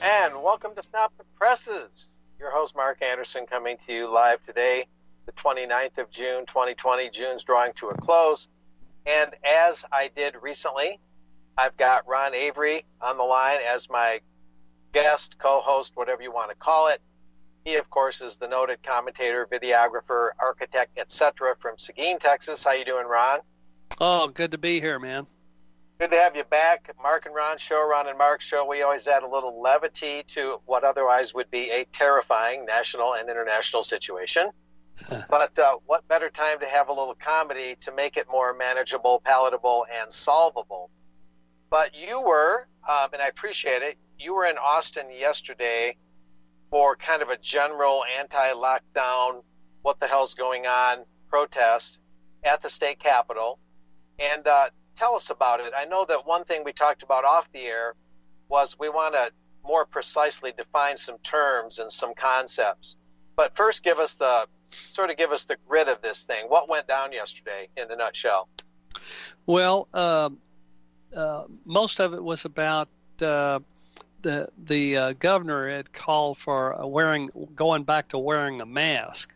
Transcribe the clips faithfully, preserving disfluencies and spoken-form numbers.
and welcome to Stop the Presses. Your host, Mark Anderson, coming to you live today, the twenty-ninth of June, twenty twenty. June's drawing to a close. And as I did recently, I've got Ron Avery on the line as my guest, co-host, whatever you want to call it. He, of course, is the noted commentator, videographer, architect, et cetera from Seguin, Texas. How you doing, Ron? Oh, good to be here, man. Good to have you back. Mark and Ron show, Ron and Mark show. We always add a little levity to what otherwise would be a terrifying national and international situation. But uh, what better time to have a little comedy to make it more manageable, palatable, and solvable. But you were, um, and I appreciate it, you were in Austin yesterday for kind of a general anti-lockdown, what the hell's going on protest at the state capitol. And uh, tell us about it. I know that one thing we talked about off the air was we want to more precisely define some terms and some concepts. But first, give us the sort of give us the grid of this thing. What went down yesterday in a nutshell? Well, uh, uh, most of it was about uh, the the uh, governor had called for wearing going back to wearing a mask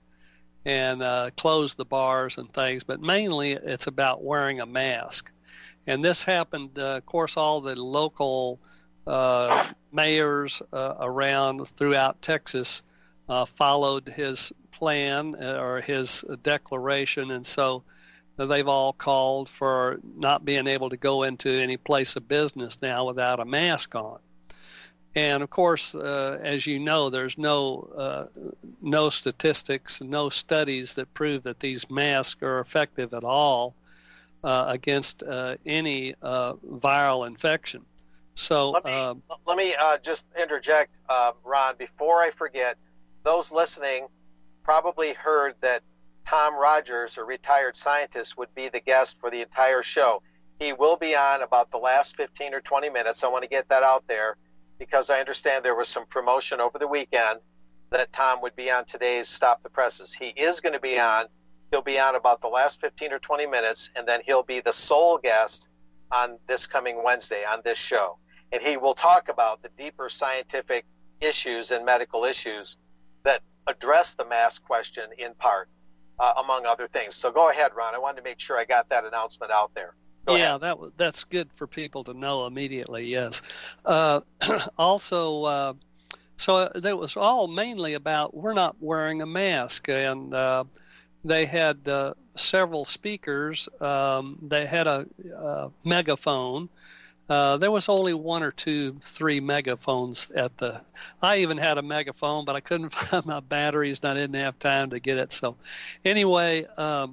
and uh, close the bars and things. But mainly, it's about wearing a mask. And this happened, uh, of course, all the local uh, mayors uh, around throughout Texas uh, followed his plan uh, or his declaration. And so they've all called for not being able to go into any place of business now without a mask on. And, of course, uh, as you know, there's no uh, no statistics, no studies that prove that these masks are effective at all Uh, against uh, any uh, viral infection. So let me, uh, let me uh, just interject, uh, Ron, before I forget. Those listening probably heard that Tom Rogers, a retired scientist, would be the guest for the entire show. He will be on about the last fifteen or twenty minutes. I want to get that out there because I understand there was some promotion over the weekend that Tom would be on today's Stop the Presses. He is going to be on. He'll be on about the last fifteen or twenty minutes, and then he'll be the sole guest on this coming Wednesday on this show. And he will talk about the deeper scientific issues and medical issues that address the mask question in part, uh, among other things. So go ahead, Ron. I wanted to make sure I got that announcement out there. Go yeah, ahead. that that's good for people to know immediately, yes. Uh, also, uh, so that was all mainly about we're not wearing a mask, and uh, they had uh, several speakers. Um, they had a, a megaphone. Uh, there was only one or two, three megaphones at the. I even had a megaphone, but I couldn't find my batteries, and I didn't have time to get it. So, anyway, um,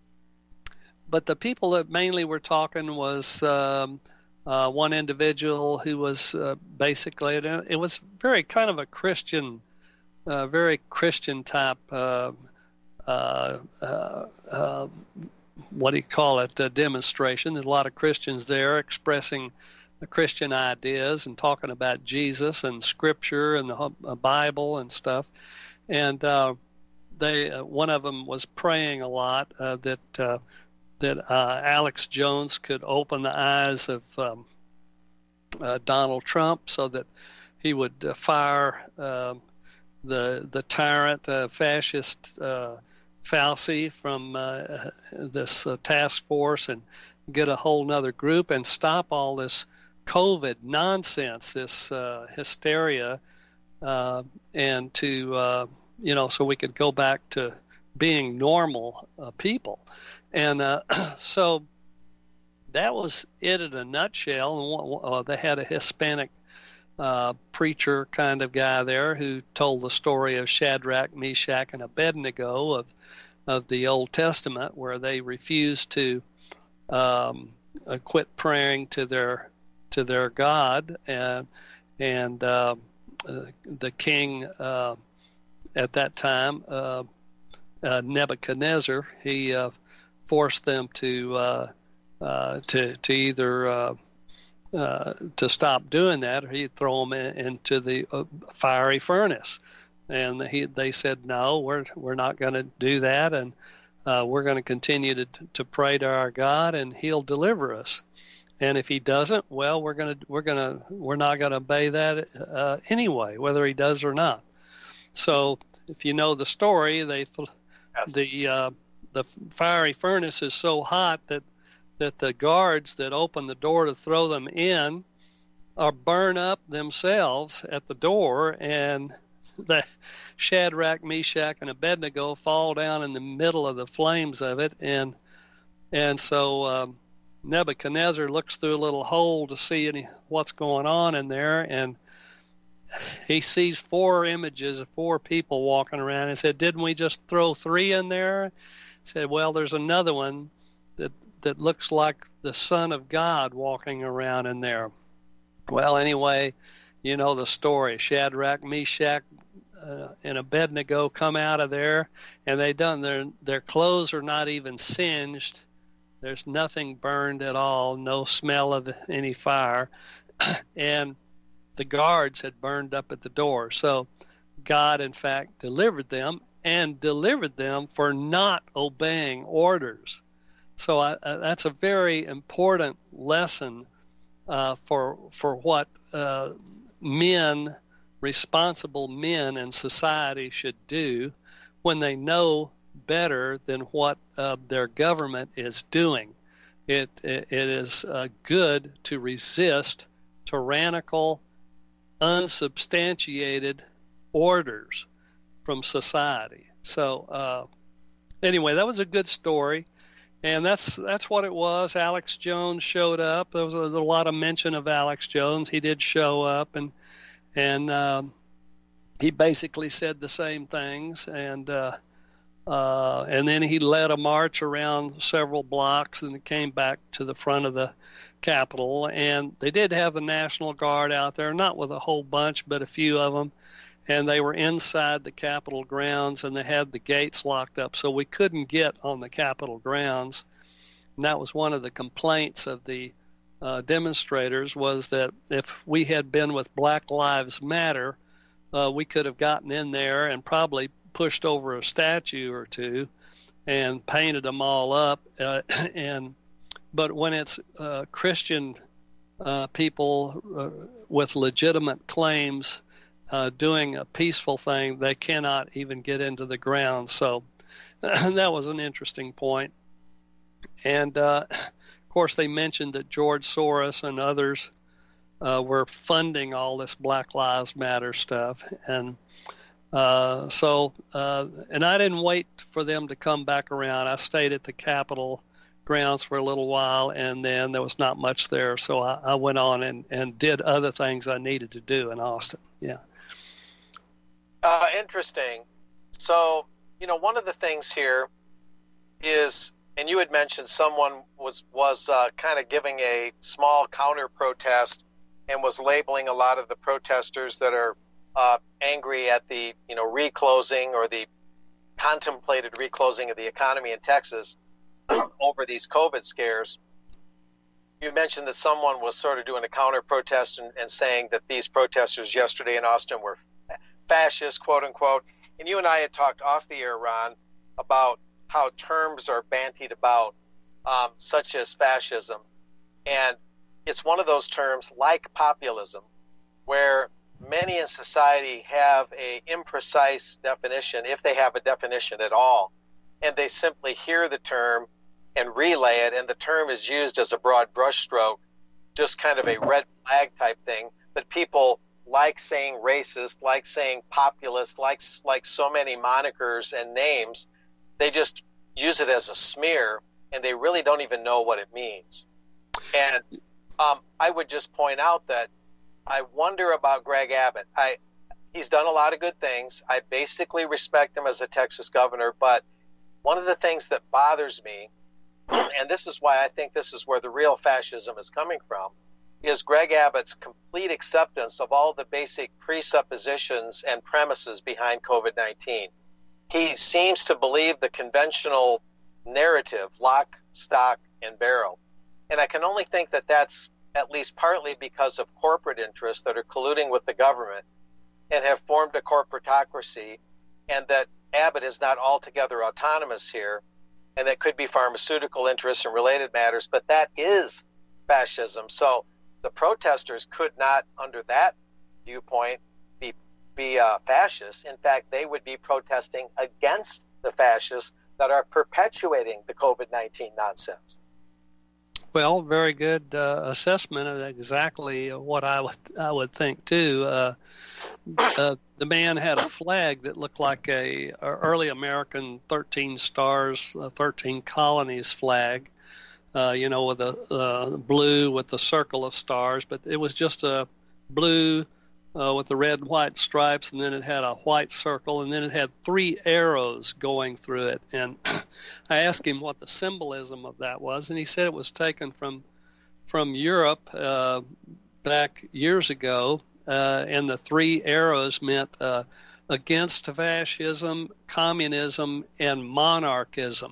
but the people that mainly were talking was um, uh, one individual who was uh, basically. It was very kind of a Christian, uh, very Christian type. Uh, Uh, uh, uh, what do you call it, a demonstration. There's a lot of Christians there expressing the Christian ideas and talking about Jesus and Scripture and the uh, Bible and stuff. And uh, they, uh, one of them was praying a lot uh, that uh, that uh, Alex Jones could open the eyes of um, uh, Donald Trump so that he would uh, fire uh, the the tyrant, uh, fascist. Uh, Fauci from uh, this uh, task force and get a whole nother group and stop all this COVID nonsense, this uh, hysteria, uh, and to, uh, you know, so we could go back to being normal uh, people. And uh, so that was it in a nutshell. And uh, they had a Hispanic uh, preacher kind of guy there who told the story of Shadrach, Meshach, and Abednego of of the Old Testament, where they refused to um, uh, quit praying to their to their God, and and uh, uh, the king uh, at that time, uh, uh, Nebuchadnezzar, he uh, forced them to uh, uh, to to either uh, uh, to stop doing that, or he'd throw them in, into the uh, fiery furnace. And he, they said, no, we're we're not going to do that, and uh, we're going to continue to to pray to our God, and He'll deliver us. and if he doesn't, well, we're gonna we're gonna we're not gonna obey that uh, anyway, whether he does or not. So if you know the story, they Yes. the uh, the fiery furnace is so hot that that the guards that open the door to throw them in are burn up themselves at the door, and the Shadrach, Meshach, and Abednego fall down in the middle of the flames of it, and and so um, Nebuchadnezzar looks through a little hole to see any, what's going on in there, and he sees four images of four people walking around and said, "Didn't we just throw three in there?" He said, "Well, there's another one that that looks like the Son of God walking around in there." Well, anyway, you know the story. Shadrach, Meshach, uh, and Abednego come out of there, and they done their their clothes are not even singed. There's nothing burned at all, no smell of any fire, and the guards had burned up at the door. So God, in fact, delivered them, and delivered them for not obeying orders. So I, uh, that's a very important lesson uh, for for what uh, men, responsible men in society should do when they know better than what uh, their government is doing. It it, it is uh, good to resist tyrannical, unsubstantiated orders from society. So uh, anyway, that was a good story, and that's that's what it was. Alex Jones showed up. There was a, a lot of mention of Alex Jones. He did show up, and and um, he basically said the same things, and uh, uh, and then he led a march around several blocks, and came back to the front of the Capitol. And they did have the National Guard out there, not with a whole bunch, but a few of them. And they were inside the Capitol grounds, and they had the gates locked up, so we couldn't get on the Capitol grounds. And that was one of the complaints of the uh, demonstrators, was that if we had been with Black Lives Matter, uh, we could have gotten in there and probably pushed over a statue or two and painted them all up. Uh, and but when it's uh, Christian uh, people uh, with legitimate claims Uh, doing a peaceful thing, they cannot even get into the ground. So that was an interesting point. And uh, of course, they mentioned that George Soros and others uh, were funding all this Black Lives Matter stuff. And uh, so, uh, and I didn't wait for them to come back around. I stayed at the Capitol grounds for a little while, and then there was not much there. So I, I went on and, and did other things I needed to do in Austin. Yeah. Uh, interesting. So, you know, one of the things here is, and you had mentioned someone was was uh, kind of giving a small counter protest and was labeling a lot of the protesters that are uh, angry at the, you know, reclosing or the contemplated reclosing of the economy in Texas over these COVID scares. You mentioned that someone was sort of doing a counter protest and, and saying that these protesters yesterday in Austin were fascist, quote unquote. And you and I had talked off the air, Ron, about how terms are bandied about, um, such as fascism. And it's one of those terms, like populism, where many in society have a imprecise definition, if they have a definition at all. And they simply hear the term and relay it, and the term is used as a broad brushstroke, just kind of a red flag type thing. But people like saying racist, like saying populist, like like so many monikers and names, they just use it as a smear, and they really don't even know what it means. And um, I would just point out that I wonder about Greg Abbott. I he's done a lot of good things. I basically respect him as a Texas governor, but one of the things that bothers me, and this is why I think this is where the real fascism is coming from, is Greg Abbott's complete acceptance of all the basic presuppositions and premises behind COVID nineteen. He seems to believe the conventional narrative, lock, stock, and barrel. And I can only think that that's at least partly because of corporate interests that are colluding with the government and have formed a corporatocracy, and that Abbott is not altogether autonomous here, and that could be pharmaceutical interests and related matters, but that is fascism. So the protesters could not, under that viewpoint, be, be uh, fascists. In fact, they would be protesting against the fascists that are perpetuating the COVID nineteen nonsense. Well, very good uh, assessment of exactly what I would I would think too. Uh, uh, the man had a flag that looked like a, a early American thirteen stars, uh, thirteen colonies flag. Uh, you know, with the uh, blue with the circle of stars, but it was just a blue uh, with the red and white stripes, and then it had a white circle, and then it had three arrows going through it. And I asked him what the symbolism of that was, and he said it was taken from from Europe uh, back years ago, uh, and the three arrows meant uh, against fascism, communism, and monarchism.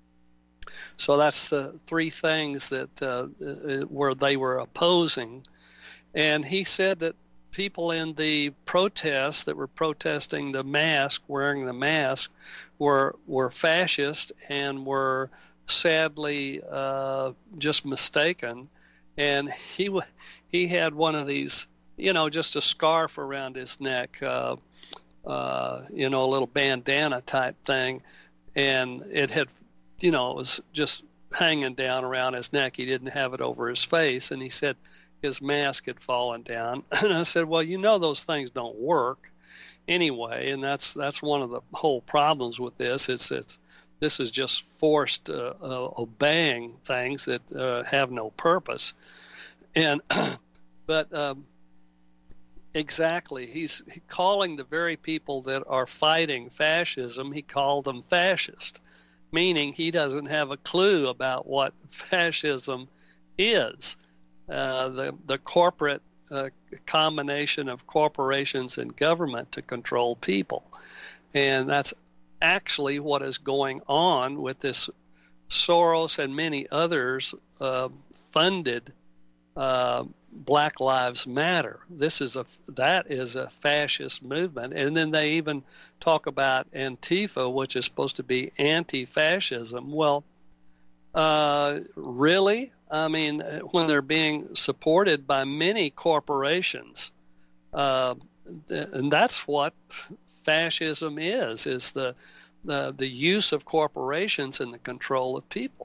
So that's the three things that uh, where they were opposing. And he said that people in the protests that were protesting the mask, wearing the mask, were were fascist and were sadly uh, just mistaken. And he he had one of these, you know, just a scarf around his neck, uh, uh, you know, a little bandana type thing, and it had, you know, it was just hanging down around his neck. He didn't have it over his face, and he said his mask had fallen down. And I said, well, you know, those things don't work anyway, and that's that's one of the whole problems with this. It's it's this is just forced uh, uh, obeying things that uh, have no purpose. And but um, exactly, he's calling the very people that are fighting fascism, he called them fascist, meaning he doesn't have a clue about what fascism is. Uh, the the corporate uh, combination of corporations and government to control people. And that's actually what is going on with this Soros and many others uh, funded uh, Black Lives Matter. This is a that is a fascist movement. And then they even talk about Antifa, which is supposed to be anti-fascism. Well, uh, really? I mean, when they're being supported by many corporations, uh, and that's what fascism is, is the, the the use of corporations and the control of people.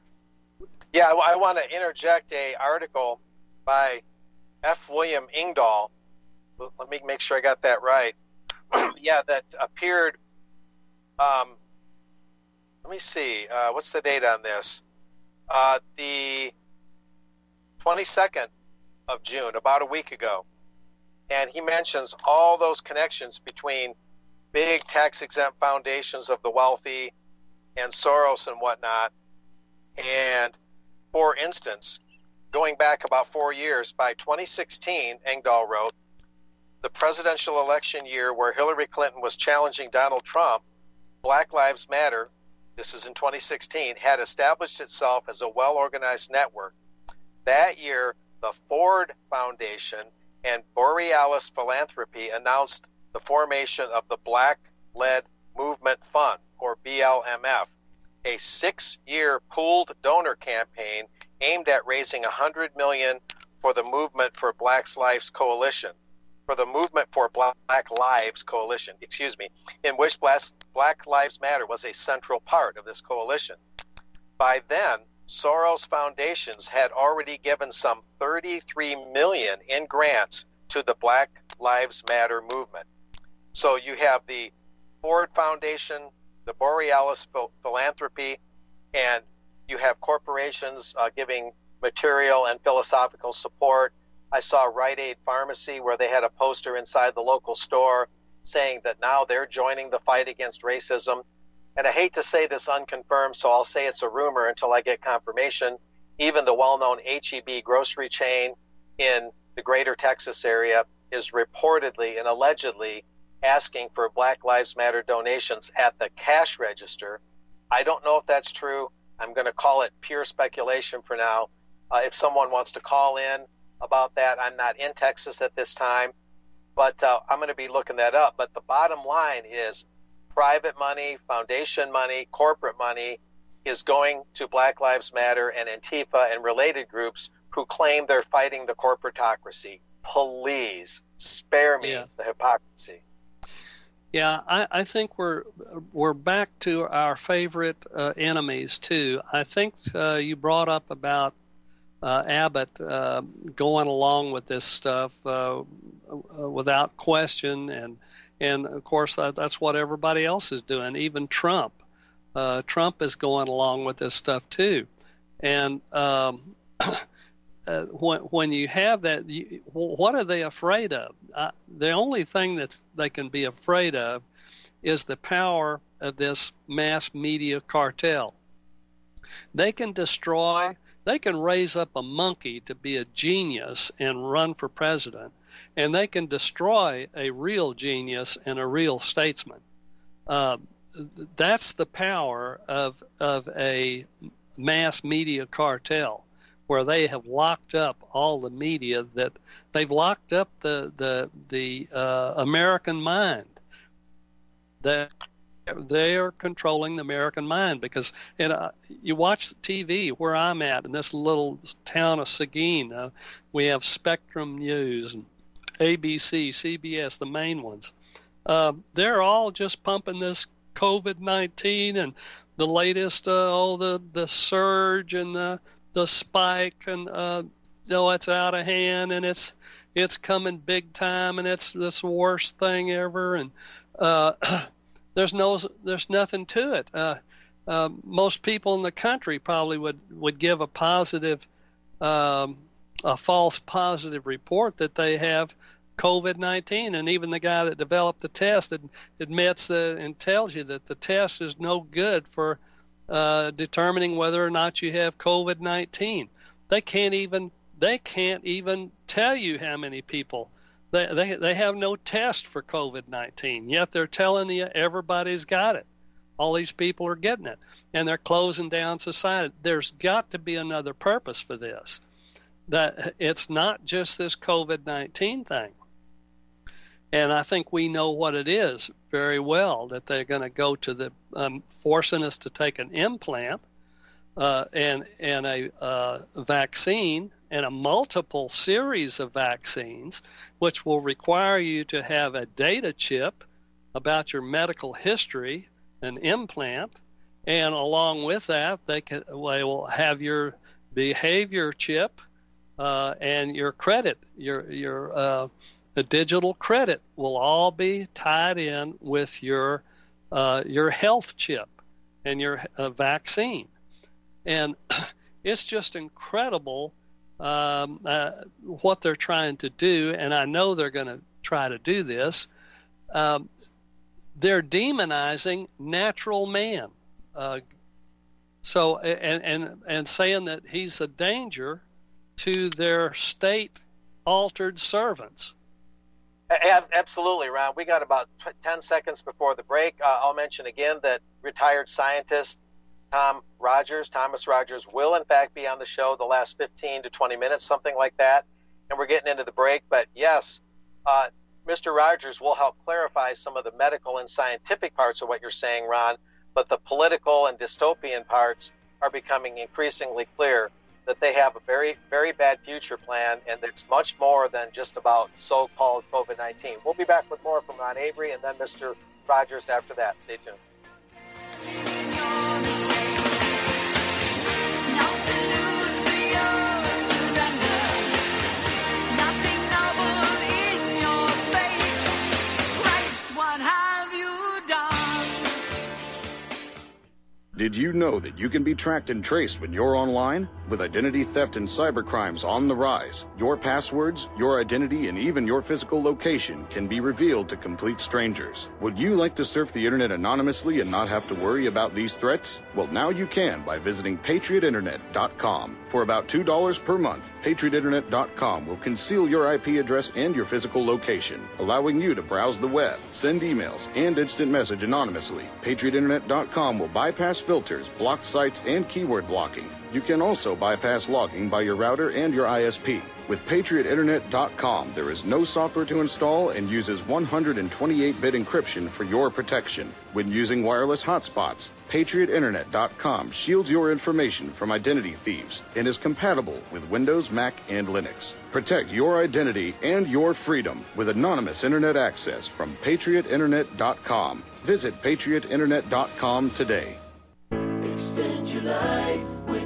Yeah, I, I want to interject a article by F. William Engdahl. Let me make sure I got that right. Yeah, that appeared, um, let me see, uh, what's the date on this? Uh, the twenty-second of June, about a week ago. And he mentions all those connections between big tax-exempt foundations of the wealthy and Soros and whatnot. And, for instance, going back about four years, by twenty sixteen, Engdahl wrote, the presidential election year where Hillary Clinton was challenging Donald Trump, Black Lives Matter, this is in twenty sixteen, had established itself as a well-organized network. That year, the Ford Foundation and Borealis Philanthropy announced the formation of the Black-Led Movement Fund, or B L M F, a six-year pooled donor campaign aimed at raising one hundred million dollars for the Movement for Black Lives Coalition, for the Movement for Black Lives Coalition, excuse me, in which Black Lives Matter was a central part of this coalition. By then, Soros foundations had already given some thirty-three million dollars in grants to the Black Lives Matter movement. So you have the Ford Foundation, the Borealis Philanthropy, and you have corporations uh, giving material and philosophical support. I saw Rite Aid Pharmacy where they had a poster inside the local store saying that now they're joining the fight against racism. And I hate to say this unconfirmed, so I'll say it's a rumor until I get confirmation. Even the well-known H E B grocery chain in the greater Texas area is reportedly and allegedly asking for Black Lives Matter donations at the cash register. I don't know if that's true. I'm going to call it pure speculation for now. Uh, if someone wants to call in about that, I'm not in Texas at this time, but uh, I'm going to be looking that up. But the bottom line is private money, foundation money, corporate money is going to Black Lives Matter and Antifa and related groups who claim they're fighting the corporatocracy. Please spare me Yeah. the hypocrisy. Yeah, I, I think we're we're back to our favorite uh, enemies too. I think uh, you brought up about uh, Abbott uh, going along with this stuff uh, uh, without question, and and of course that, that's what everybody else is doing. Even Trump, uh, Trump is going along with this stuff too, and. Um, Uh, when, when you have that, you, what are they afraid of? Uh, the only thing that they can be afraid of is the power of this mass media cartel. They can destroy, they can raise up a monkey to be a genius and run for president, and they can destroy a real genius and a real statesman. Uh, that's the power of of a mass media cartel, where they have locked up all the media, that they've locked up the the the uh, American mind. That they are controlling the American mind, because and uh, you watch the T V where I'm at in this little town of Seguin. Uh, we have Spectrum News and A B C, C B S, the main ones. Uh, they're all just pumping this COVID nineteen and the latest, uh, all the the surge and the the spike, and uh, no, it's out of hand, and it's it's coming big time, and it's this worst thing ever, and uh, there's no there's nothing to it. Uh, uh, most people in the country probably would, would give a positive, um, a false positive report that they have COVID nineteen, and even the guy that developed the test ad, admits that and tells you that the test is no good for Uh, determining whether or not you have COVID nineteen. They can't even they can't even tell you how many people. They they they have no test for COVID nineteen. Yet they're telling you everybody's got it. All these people are getting it, and they're closing down society. There's got to be another purpose for this. That it's not just this COVID nineteen thing. And I think we know what it is very well, that they're going to go to the um, forcing us to take an implant uh, and and a uh, vaccine and a multiple series of vaccines, which will require you to have a data chip about your medical history, an implant, and along with that, they can they will have your behavior chip uh, and your credit, your your uh, the digital credit will all be tied in with your uh, your health chip and your uh, vaccine, and it's just incredible um, uh, what they're trying to do. And I know they're going to try to do this. Um, they're demonizing natural man, uh, so and and and saying that he's a danger to their state-altered servants. Absolutely, Ron. We got about ten seconds before the break. Uh, I'll mention again that retired scientist Tom Rogers, Thomas Rogers, will in fact be on the show the last fifteen to twenty minutes, something like that. And we're getting into the break. But yes, uh, Mister Rogers will help clarify some of the medical and scientific parts of what you're saying, Ron. But the political and dystopian parts are becoming increasingly clear, that they have a very, very bad future plan, and it's much more than just about so-called COVID nineteen. We'll be back with more from Ron Avery and then Mister Rogers after that. Stay tuned. Did you know that you can be tracked and traced when you're online? With identity theft and cybercrimes on the rise, your passwords, your identity, and even your physical location can be revealed to complete strangers. Would you like to surf the internet anonymously and not have to worry about these threats? Well, now you can by visiting patriot internet dot com. For about two dollars per month, patriot internet dot com will conceal your I P address and your physical location, allowing you to browse the web, send emails, and instant message anonymously. patriot internet dot com will bypass filters, block sites, and keyword blocking. You can also bypass logging by your router and your I S P. With Patriot Internet dot com, there is no software to install and uses one hundred twenty-eight bit encryption for your protection. When using wireless hotspots, Patriot Internet dot com shields your information from identity thieves and is compatible with Windows, Mac, and Linux. Protect your identity and your freedom with anonymous Internet access from Patriot Internet dot com. Visit Patriot Internet dot com today. Extend your life with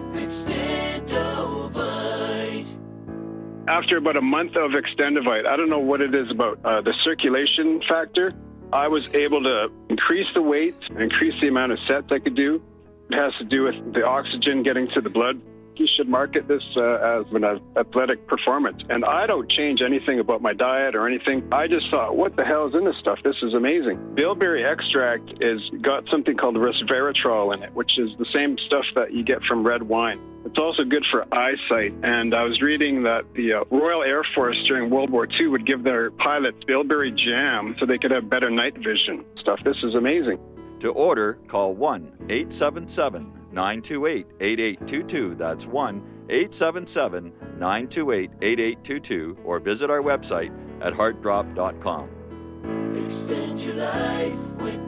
Extendovite. After about a month of Extendovite, I don't know what it is about uh, the circulation factor. I was able to increase the weight, increase the amount of sets I could do. It has to do with the oxygen getting to the blood. You should market this uh, as an athletic performance. And I don't change anything about my diet or anything. I just thought, what the hell is in this stuff? This is amazing. Bilberry extract is got something called resveratrol in it, which is the same stuff that you get from red wine. It's also good for eyesight. And I was reading that the uh, Royal Air Force during World War Two would give their pilots bilberry jam so they could have better night vision stuff. This is amazing. To order, call one eight seven seven, nine two eight, eight eight two two. That's one eight seven seven, nine two eight, eight eight two two, or visit our website at heart drop dot com. Extend your life with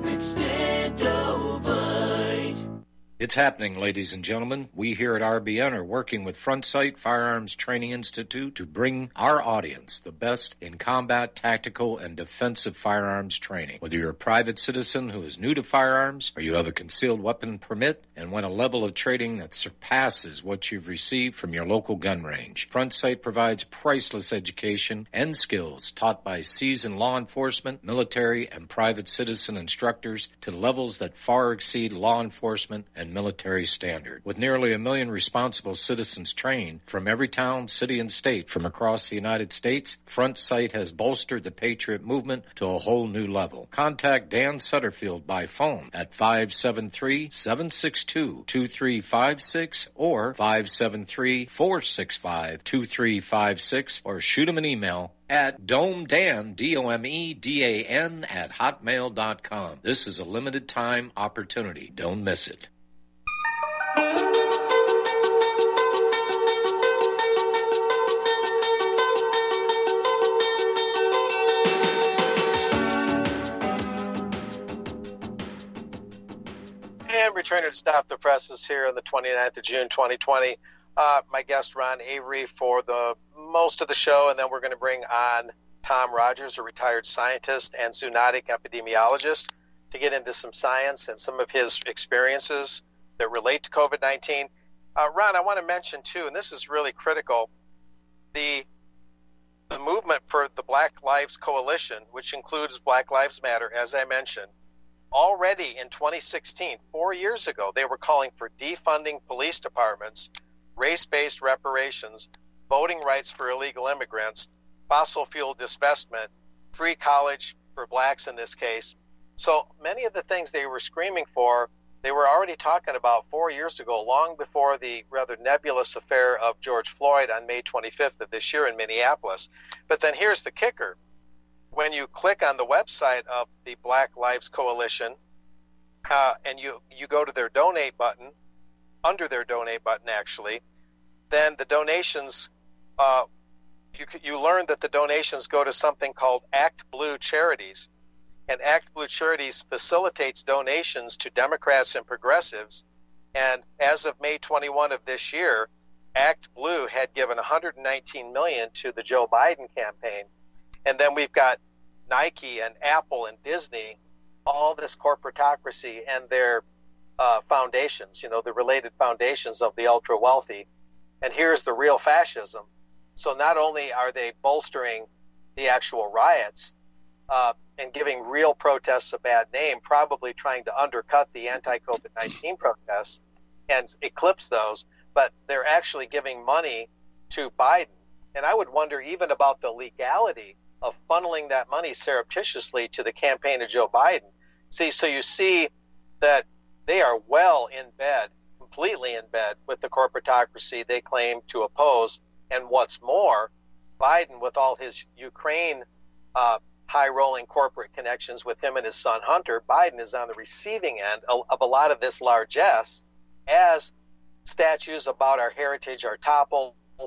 Extendovite. It's happening, ladies and gentlemen. We here at R B N are working with Front Sight Firearms Training Institute to bring our audience the best in combat, tactical, and defensive firearms training. Whether you're a private citizen who is new to firearms, or you have a concealed weapon permit and want a level of training that surpasses what you've received from your local gun range, Front Sight provides priceless education and skills taught by seasoned law enforcement, military, and private citizen instructors to levels that far exceed law enforcement and military standard. With nearly a million responsible citizens trained from every town, city, and state from across the United States, Front Sight has bolstered the Patriot movement to a whole new level. Contact Dan Sutterfield by phone at five seven three, seven six two, two three five six or five seven three, four six five, two three five six, or shoot him an email at domedan, D O M E D A N, at hotmail dot com. This is a limited time opportunity. Don't miss it. And returning to Stop the Presses here on the twenty-ninth of June, twenty twenty. Uh, my guest, Ron Avery, for the most of the show, and then we're going to bring on Tom Rogers, a retired scientist and zoonotic epidemiologist, to get into some science and some of his experiences that relate to COVID nineteen. Uh, Ron, I want to mention, too, and this is really critical, the the movement for the Black Lives Coalition, which includes Black Lives Matter, as I mentioned. Already in twenty sixteen, four years ago, they were calling for defunding police departments, race-based reparations, voting rights for illegal immigrants, fossil fuel divestment, free college for blacks in this case. So many of the things they were screaming for, they were already talking about four years ago, long before the rather nebulous affair of George Floyd on May twenty-fifth of this year in Minneapolis. But then here's the kicker. When you click on the website of the Black Lives Coalition uh, and you, you go to their donate button, under their donate button actually, then the donations, uh, you, you learn that the donations go to something called Act Blue Charities. And Act Blue Charities facilitates donations to Democrats and progressives. And as of May twenty-first of this year, Act Blue had given one hundred nineteen million dollars to the Joe Biden campaign. And then we've got Nike and Apple and Disney, all this corporatocracy and their uh, foundations, you know, the related foundations of the ultra wealthy. And here's the real fascism. So not only are they bolstering the actual riots uh, and giving real protests a bad name, probably trying to undercut the anti-COVID nineteen protests and eclipse those, but they're actually giving money to Biden. And I would wonder even about the legality of funneling that money surreptitiously to the campaign of Joe Biden. See, so you see that they are well in bed, completely in bed with the corporatocracy they claim to oppose. And what's more, Biden, with all his Ukraine uh, high-rolling corporate connections with him and his son Hunter, Biden is on the receiving end of, of a lot of this largesse as statues about our heritage are toppled,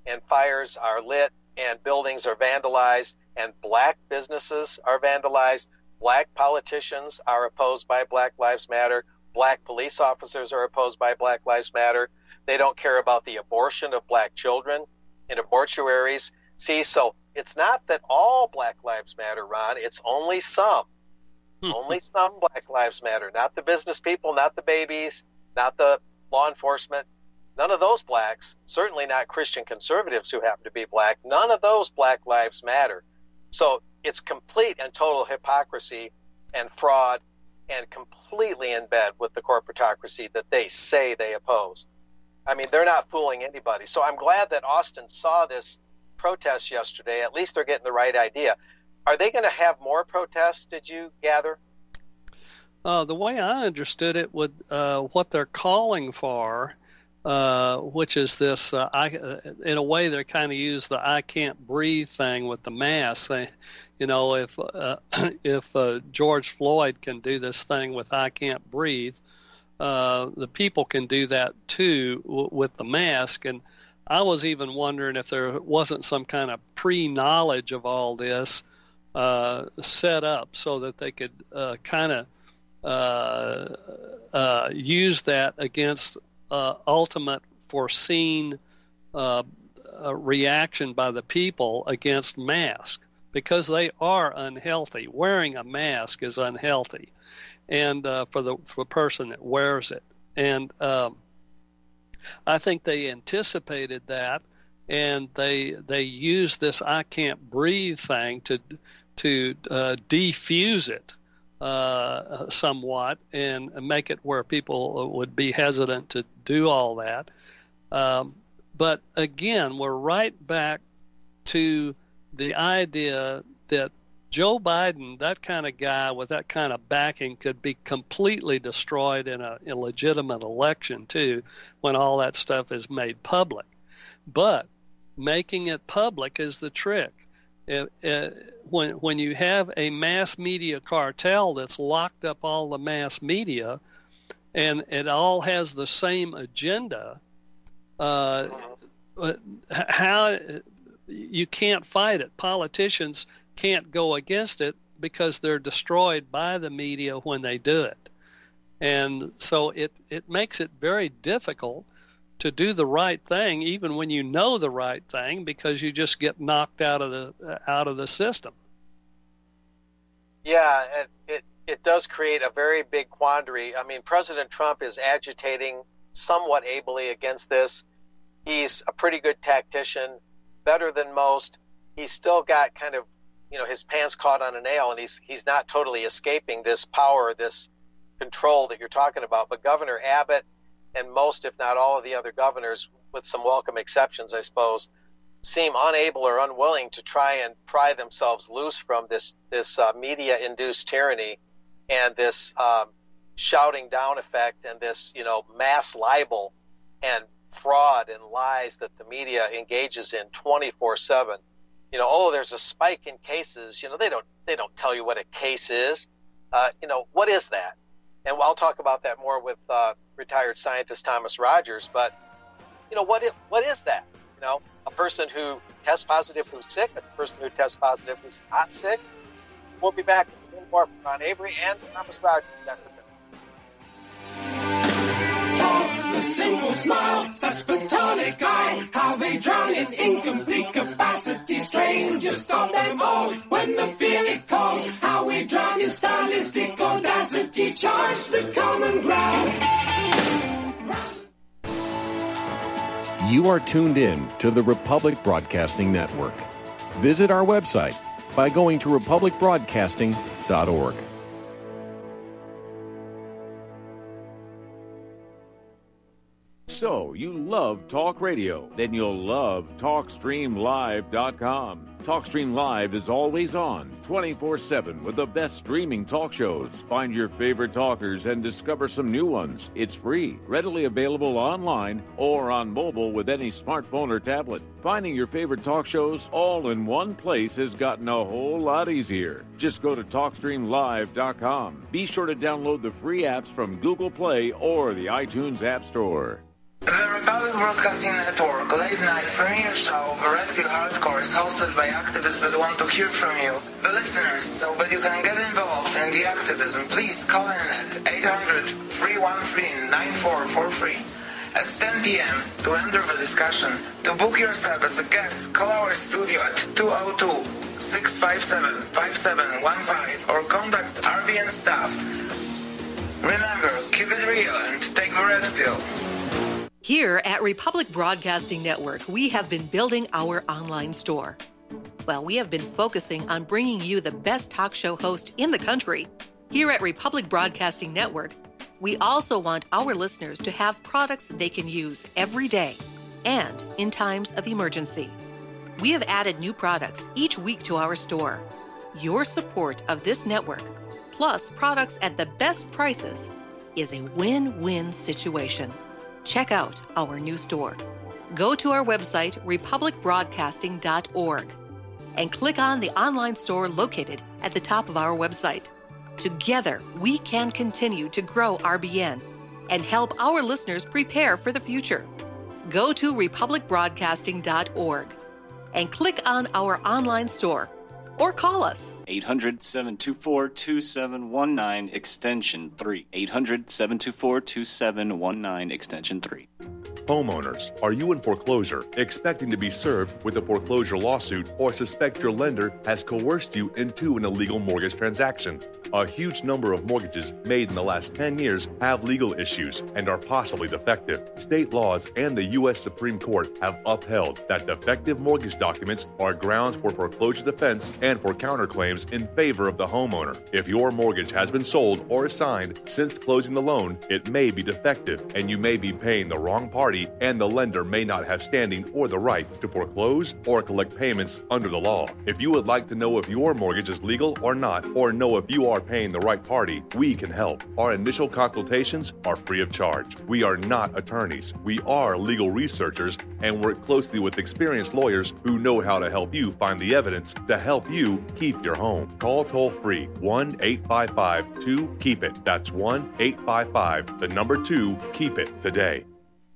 and fires are lit and buildings are vandalized and black businesses are vandalized, black politicians are opposed by Black Lives Matter, black police officers are opposed by Black Lives Matter. They don't care about the abortion of black children in mortuaries. See, so it's not that all Black Lives Matter, Ron. It's only some. Only some Black Lives Matter. Not the business people, not the babies, not the law enforcement. None of those blacks, certainly not Christian conservatives who happen to be black, none of those Black Lives Matter. So it's complete and total hypocrisy and fraud and completely in bed with the corporatocracy that they say they oppose. I mean, they're not fooling anybody. So I'm glad that Austin saw this protest yesterday. At least they're getting the right idea. Are they going to have more protests, did you gather? Uh, the way I understood it, with uh, what they're calling for, uh, which is this, uh, I, uh, in a way, they kind of use the "I can't breathe" thing with the mask. They, you know, if uh, if uh, George Floyd can do this thing with "I can't breathe," uh, the people can do that too w- with the mask. And I was even wondering if there wasn't some kind of pre-knowledge of all this uh, set up so that they could uh, kind of uh, uh, use that against uh, ultimate foreseen uh, uh, reaction by the people against masks, because they are unhealthy. Wearing a mask is unhealthy, and uh, for the for the person that wears it. And um, I think they anticipated that, and they they used this "I can't breathe" thing to to uh, defuse it uh, somewhat and make it where people would be hesitant to do all that. Um, but again, we're right back to the idea that Joe Biden, that kind of guy with that kind of backing, could be completely destroyed in a illegitimate election too, when all that stuff is made public. But making it public is the trick. It, it, when when you have a mass media cartel that's locked up all the mass media, and it all has the same agenda, uh, how you can't fight it. Politicians can't go against it because they're destroyed by the media when they do it. And so it, it makes it very difficult to do the right thing, even when you know the right thing, because you just get knocked out of the out of the system. Yeah, it, it, it does create a very big quandary. I mean, President Trump is agitating somewhat ably against this. He's a pretty good tactician, better than most. He's still got kind of, you know, his pants caught on a nail, and he's he's not totally escaping this power, this control that you're talking about. But Governor Abbott and most, if not all, of the other governors, with some welcome exceptions, I suppose, seem unable or unwilling to try and pry themselves loose from this this uh, media-induced tyranny and this um, shouting down effect and this, you know, mass libel and fraud and lies that the media engages in twenty-four seven. You know, oh, there's a spike in cases. You know, they don't they don't tell you what a case is. Uh, you know, what is that? And I'll talk about that more with uh, retired scientist Thomas Rogers. But, you know, what it, what is that? You know, a person who tests positive who's sick, a person who tests positive who's not sick. We'll be back with more from Ron Avery and Thomas Rogers after this. Talk, the simple smile, such platonic eye, how they drown in incomplete capacity, strangers stop them all when the fear it calls, how we drown in stylistic audacity, charge the common ground. You are tuned in to the Republic Broadcasting Network. Visit our website by going to republic broadcasting dot org. So, you love talk radio? Then you'll love talk stream live dot com. TalkStream Live is always on, twenty-four seven, with the best streaming talk shows. Find your favorite talkers and discover some new ones. It's free, readily available online or on mobile with any smartphone or tablet. Finding your favorite talk shows all in one place has gotten a whole lot easier. Just go to talk stream live dot com. Be sure to download the free apps from Google Play or the iTunes App Store. The Republic Broadcasting Network late night premiere show, The Red Pill Hardcore, is hosted by activists that want to hear from you, the listeners. So that you can get involved in the activism, please call in at eight hundred, three one three, nine four four three. At ten p.m. to enter the discussion. To book yourself as a guest, call our studio at two oh two, six five seven, five seven one five or contact R B N staff. Remember, keep it real and take the red pill. Here at Republic Broadcasting Network, we have been building our online store. Well, we have been focusing on bringing you the best talk show host in the country. Here at Republic Broadcasting Network, we also want our listeners to have products they can use every day and in times of emergency. We have added new products each week to our store. Your support of this network, plus products at the best prices, is a win-win situation. Check out our new store. Go to our website, republic broadcasting dot org, and click on the online store located at the top of our website. Together, we can continue to grow R B N and help our listeners prepare for the future. Go to republic broadcasting dot org and click on our online store or call us. eight hundred, seven two four, two seven one nine, extension three. eight hundred, seven two four, two seven one nine, extension three. Homeowners, are you in foreclosure, expecting to be served with a foreclosure lawsuit, or suspect your lender has coerced you into an illegal mortgage transaction? A huge number of mortgages made in the last ten years have legal issues and are possibly defective. State laws and the U S Supreme Court have upheld that defective mortgage documents are grounds for foreclosure defense and for counterclaims in favor of the homeowner. If your mortgage has been sold or assigned since closing the loan, it may be defective and you may be paying the wrong party, and the lender may not have standing or the right to foreclose or collect payments under the law. If you would like to know if your mortgage is legal or not, or know if you are paying the right party, we can help. Our initial consultations are free of charge. We are not attorneys. We are legal researchers and work closely with experienced lawyers who know how to help you find the evidence to help you keep your home. Call toll free one eight five five two keep it. That's one eight five five, the number two, keep it today.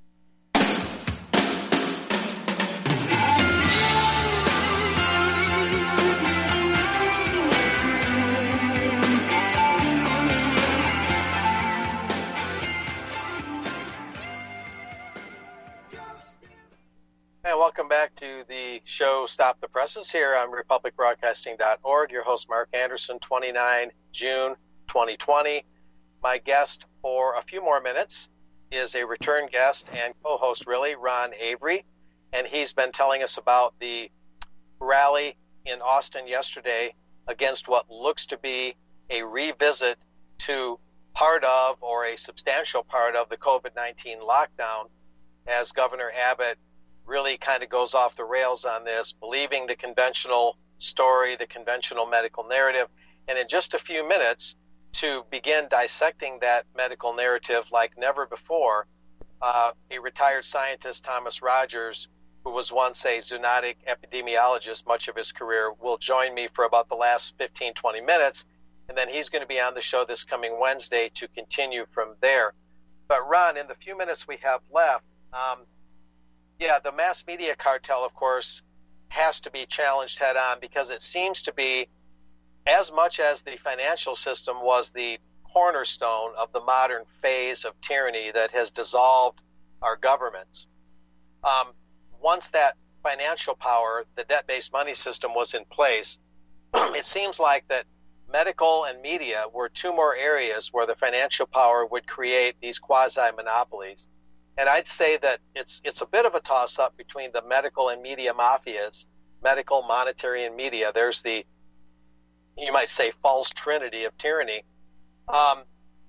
And welcome back to the show Stop the Presses here on republic broadcasting dot org. Your host, Mark Anderson, the twenty-ninth of June, twenty twenty. My guest for a few more minutes is a return guest and co-host, really, Ron Avery. And he's been telling us about the rally in Austin yesterday against what looks to be a revisit to part of, or a substantial part of, the COVID nineteen lockdown, as Governor Abbott really kind of goes off the rails on this, believing the conventional story, the conventional medical narrative. And in just a few minutes, to begin dissecting that medical narrative like never before, uh, a retired scientist, Thomas Rogers, who was once a zoonotic epidemiologist much of his career, will join me for about the last fifteen, twenty minutes. And then he's going to be on the show this coming Wednesday to continue from there. But Ron, in the few minutes we have left, um, yeah, the mass media cartel, of course, has to be challenged head on, because it seems to be, as much as the financial system was the cornerstone of the modern phase of tyranny that has dissolved our governments, um, once that financial power, the debt-based money system, was in place, it seems like that medical and media were two more areas where the financial power would create these quasi-monopolies. And I'd say that it's it's a bit of a toss-up between the medical and media mafias, medical, monetary, and media. There's the, you might say, false trinity of tyranny. Um,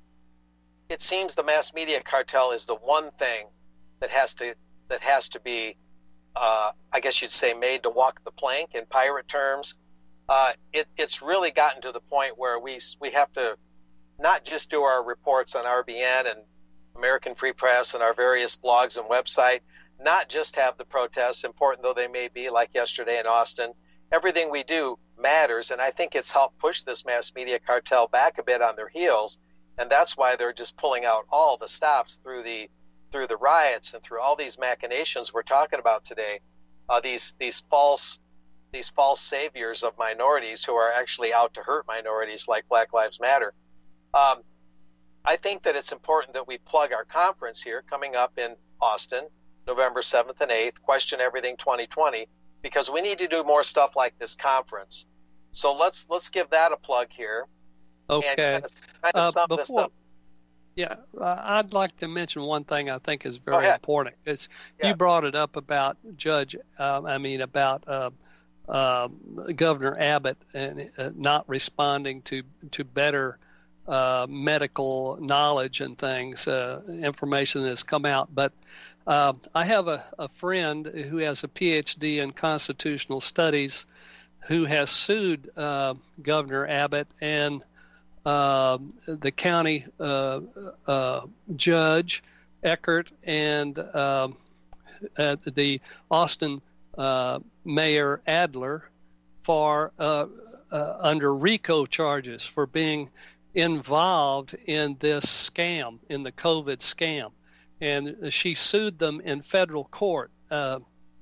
it seems the mass media cartel is the one thing that has to that has to be, uh, I guess you'd say, made to walk the plank in pirate terms. Uh, it, it's really gotten to the point where we we have to not just do our reports on R B N and American Free Press and our various blogs and website, not just have the protests, important though they may be, like yesterday in Austin. Everything we do matters, and I think it's helped push this mass media cartel back a bit on their heels, and that's why they're just pulling out all the stops through the through the riots and through all these machinations we're talking about today, uh, these these false these false saviors of minorities who are actually out to hurt minorities, like Black Lives Matter. Um, I think that it's important that we plug our conference here coming up in Austin, November seventh and eighth, Question Everything twenty twenty, because we need to do more stuff like this conference. So let's let's give that a plug here. Okay. And kind of, kind of uh, sum before, this up. Yeah, uh, I'd like to mention one thing I think is very important. It's Yeah. you brought it up about Judge, um, I mean about uh, uh, Governor Abbott and uh, not responding to to better uh, medical knowledge and things, uh, information that's come out. But uh, I have a, a friend who has a P H D in constitutional studies who has sued uh, Governor Abbott and uh, the county uh, uh, judge, Eckert, and uh, uh, the Austin uh, Mayor Adler for uh, uh, under RICO charges for being involved in this scam, in the COVID scam. And she sued them in federal court. Uh,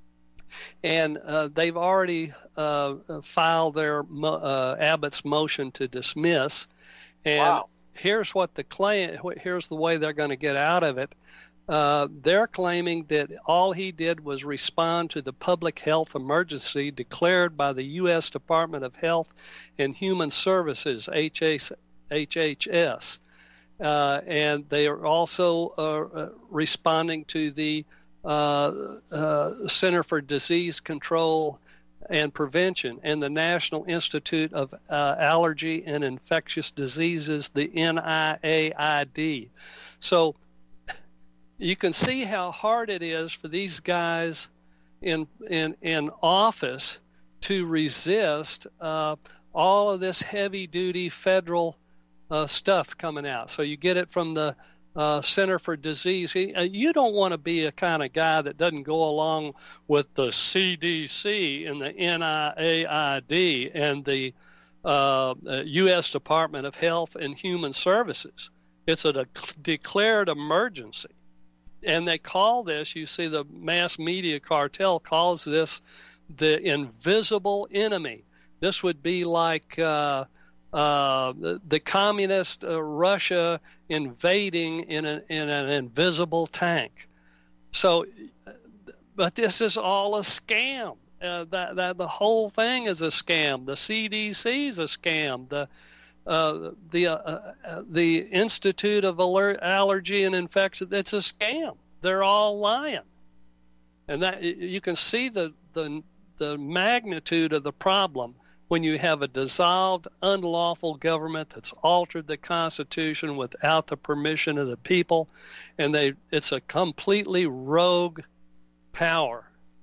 and uh, they've already uh, filed their uh, Abbott's motion to dismiss. And Wow. here's what the claim. Here's the way they're going to get out of it. Uh, they're claiming that all he did was respond to the public health emergency declared by the U S Department of Health and Human Services, H H S. Uh, and they are also uh, responding to the uh, uh, Center for Disease Control and Prevention and the National Institute of uh, Allergy and Infectious Diseases, the N I A I D. So you can see how hard it is for these guys in in in office to resist uh, all of this heavy-duty federal uh, stuff coming out. So you get it from the uh, Center for Disease. He, uh, you don't want to be a kind of guy that doesn't go along with the C D C and the N I A I D and the uh, uh, U S Department of Health and Human Services. It's a de- declared emergency. And they call this, you see the mass media cartel calls this the invisible enemy. This would be like uh, uh, the, the communist uh, Russia invading in, a, in an invisible tank. So, but this is all a scam. Uh, that, that the whole thing is a scam. The C D C is a scam. The Uh, the uh, uh, the Institute of Aller- Allergy and Infection, it's a scam. They're all lying, and that you can see the, the the magnitude of the problem when you have a dissolved, unlawful government that's altered the Constitution without the permission of the people, and they it's a completely rogue power.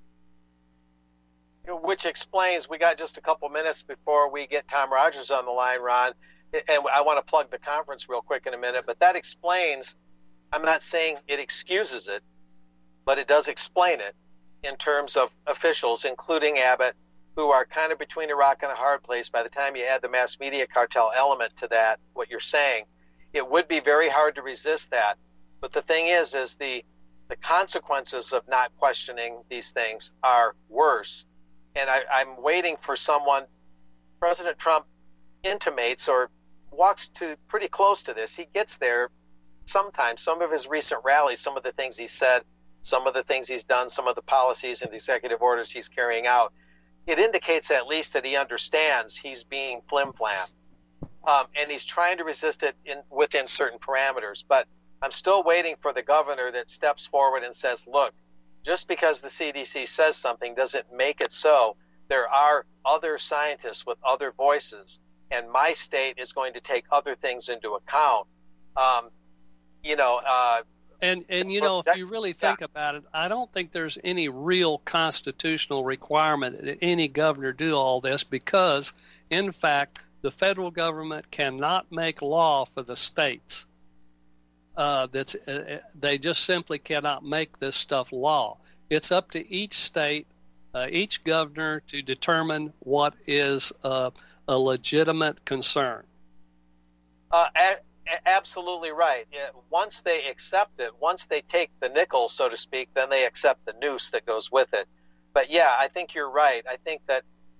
Which explains, we got just a couple minutes before we get Tom Rogers on the line, Ron. And I want to plug the conference real quick in a minute, but that explains, I'm not saying it excuses it, but it does explain it in terms of officials, including Abbott, who are kind of between a rock and a hard place. By the time you add the mass media cartel element to that, what you're saying, it would be very hard to resist that. But the thing is, is the, the consequences of not questioning these things are worse. And I, I'm waiting for someone, President Trump intimates or walks to pretty close to this. He gets there sometimes. Some of his recent rallies, some of the things he said, some of the things he's done, some of the policies and the executive orders he's carrying out, it indicates at least that he understands he's being flim-flam. Um, and he's trying to resist it in, within certain parameters. But I'm still waiting for the governor that steps forward and says, look, just because the C D C says something doesn't make it so. There are other scientists with other voices, and my state is going to take other things into account. Um, you know, uh, and and you know, if you really think yeah. about it, I don't think there's any real constitutional requirement that any governor do all this, because, in fact, the federal government cannot make law for the states. Uh, that's uh, they just simply cannot make this stuff law. It's up to each state, uh, each governor, to determine what is uh, a legitimate concern. Uh, a- absolutely right. Yeah, once they accept it, once they take the nickel, so to speak, then they accept the noose that goes with it. But yeah, I think you're right. I think that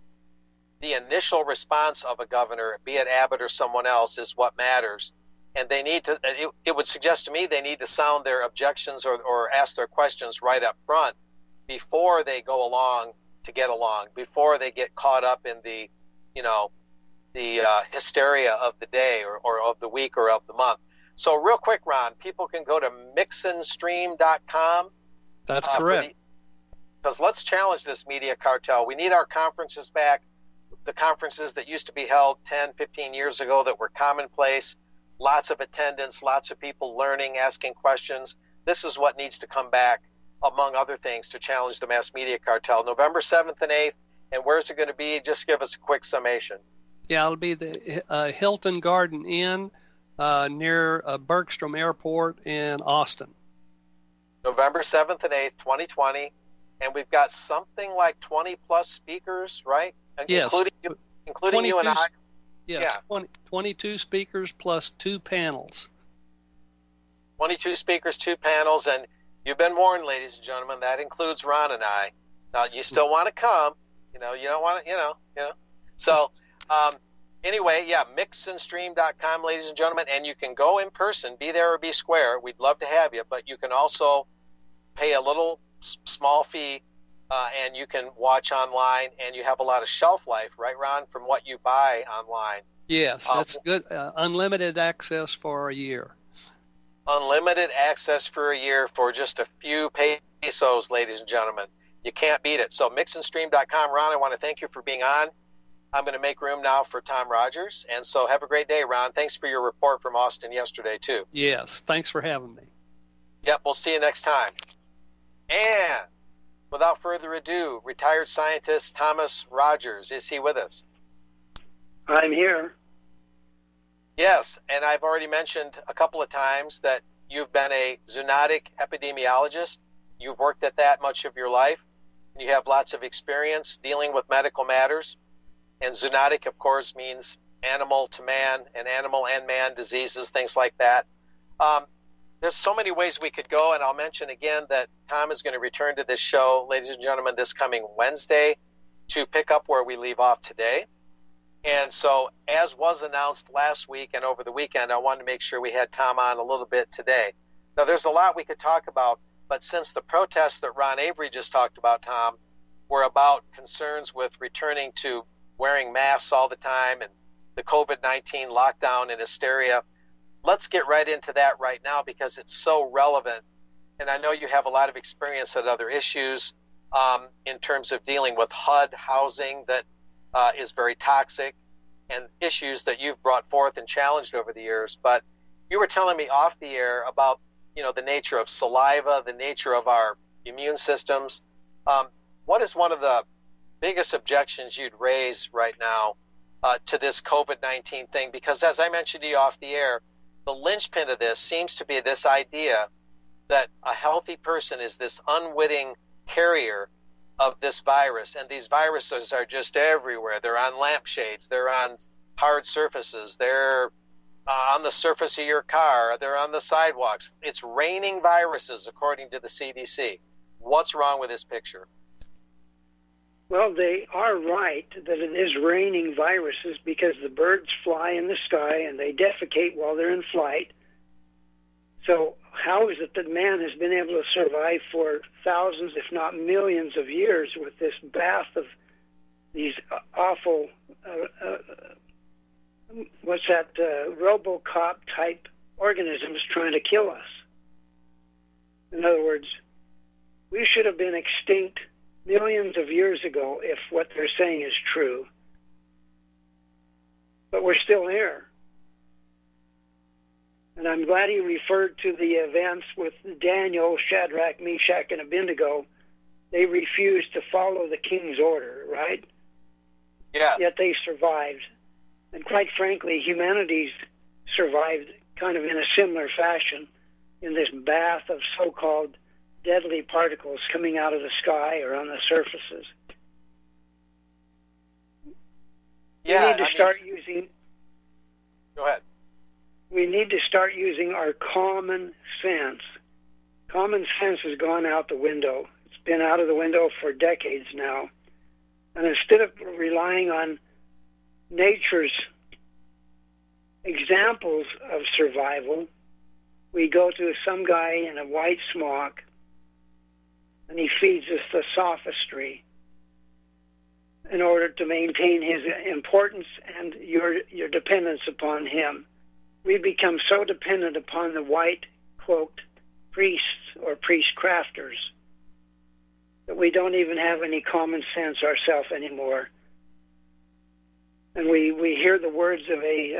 the initial response of a governor, be it Abbott or someone else, is what matters. And they need to, it, it would suggest to me they need to sound their objections or, or ask their questions right up front before they go along to get along, before they get caught up in the, you know, the uh, hysteria of the day or, or of the week or of the month. So real quick, Ron, people can go to mixin stream dot com. That's uh, correct. Because let's challenge this media cartel. We need our conferences back, the conferences that used to be held ten, fifteen years ago that were commonplace, lots of attendance, lots of people learning, asking questions. This is what needs to come back, among other things, to challenge the mass media cartel. November seventh and eighth, and where's it going to be? Just give us a quick summation. Yeah, it'll be the uh, Hilton Garden Inn uh, near uh, Bergstrom Airport in Austin. November seventh and eighth, twenty twenty. And we've got something like twenty plus speakers, right? Yes. Including, including you and I. Yes, yeah. twenty, twenty-two speakers plus two panels. twenty-two speakers, two panels, and you've been warned, ladies and gentlemen, that includes Ron and I. Now, you still want to come. You know, you don't want to, you know, you know. So, um, anyway, yeah, mixin stream dot com, ladies and gentlemen, and you can go in person, be there or be square. We'd love to have you, but you can also pay a little s- small fee, uh, and you can watch online, and you have a lot of shelf life, right, Ron, from what you buy online. Yes, Uh, that's good. Uh, unlimited access for a year. Unlimited access for a year for just a few pesos, ladies and gentlemen. You can't beat it. So mixin stream dot com. Ron, I want to thank you for being on. I'm going to make room now for Tom Rogers. And so have a great day, Ron. Thanks for your report from Austin yesterday, too. Yes, thanks for having me. Yep, we'll see you next time. And without further ado, retired scientist Thomas Rogers. Is he with us? I'm here. Yes, and I've already mentioned a couple of times that you've been a zoonotic epidemiologist. You've worked at that much of your life. You have lots of experience dealing with medical matters. And zoonotic, of course, means animal to man and animal and man diseases, things like that. Um, there's so many ways we could go, and I'll mention again that Tom is going to return to this show, ladies and gentlemen, this coming Wednesday to pick up where we leave off today. And so, as was announced last week and over the weekend, I wanted to make sure we had Tom on a little bit today. Now, there's a lot we could talk about, but since the protests that Ron Avery just talked about, Tom, were about concerns with returning to wearing masks all the time and the COVID nineteen lockdown and hysteria, let's get right into that right now because it's so relevant. And I know you have a lot of experience at other issues um, in terms of dealing with H U D housing that uh, is very toxic and issues that you've brought forth and challenged over the years. But you were telling me off the air about, you know, the nature of saliva, the nature of our immune systems. Um, what is one of the biggest objections you'd raise right now uh, to this COVID nineteen thing? Because as I mentioned to you off the air, the linchpin of this seems to be this idea that a healthy person is this unwitting carrier of this virus. And these viruses are just everywhere. They're on lampshades. They're on hard surfaces. They're uh, on the surface of your car. They're on the sidewalks. It's raining viruses, according to the C D C. What's wrong with this picture? Well, they are right that it is raining viruses because the birds fly in the sky and they defecate while they're in flight. So how is it that man has been able to survive for thousands, if not millions of years with this bath of these awful, uh, uh, what's that, uh, RoboCop-type organisms trying to kill us? In other words, we should have been extinct millions of years ago if what they're saying is true. But we're still here. And I'm glad he referred to the events with Daniel, Shadrach, Meshach, and Abednego. They refused to follow the king's order, right? Yes. Yet they survived. And quite frankly, humanity's survived kind of in a similar fashion in this bath of so-called deadly particles coming out of the sky or on the surfaces. Yeah, we need to I start mean, using... Go ahead. we need to start using our common sense. Common sense has gone out the window. It's been out of the window for decades now. And instead of relying on nature's examples of survival, we go to some guy in a white smock, and he feeds us the sophistry in order to maintain his importance and your your dependence upon him. We become so dependent upon the white-cloaked priests or priest-crafters that we don't even have any common sense ourselves anymore. And we, we hear the words of a,